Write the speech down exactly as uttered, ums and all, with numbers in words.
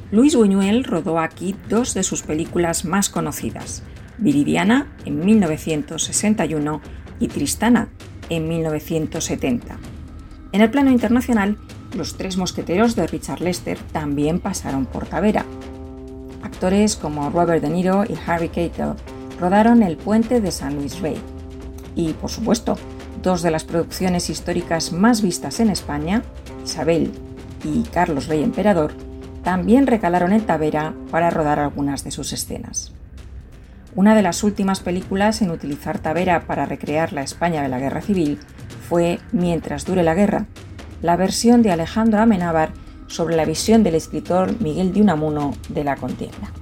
Luis Buñuel rodó aquí dos de sus películas más conocidas, Viridiana en mil novecientos sesenta y uno y Tristana en mil novecientos setenta. En el plano internacional, Los Tres Mosqueteros de Richard Lester también pasaron por Tavera. Actores como Robert De Niro y Harvey Keitel rodaron El Puente de San Luis Rey. Y, por supuesto, dos de las producciones históricas más vistas en España, Isabel y Carlos Rey Emperador, también recalaron en Tavera para rodar algunas de sus escenas. Una de las últimas películas en utilizar Tavera para recrear la España de la Guerra Civil fue Mientras dure la guerra, la versión de Alejandro Amenábar sobre la visión del escritor Miguel de Unamuno de la contienda.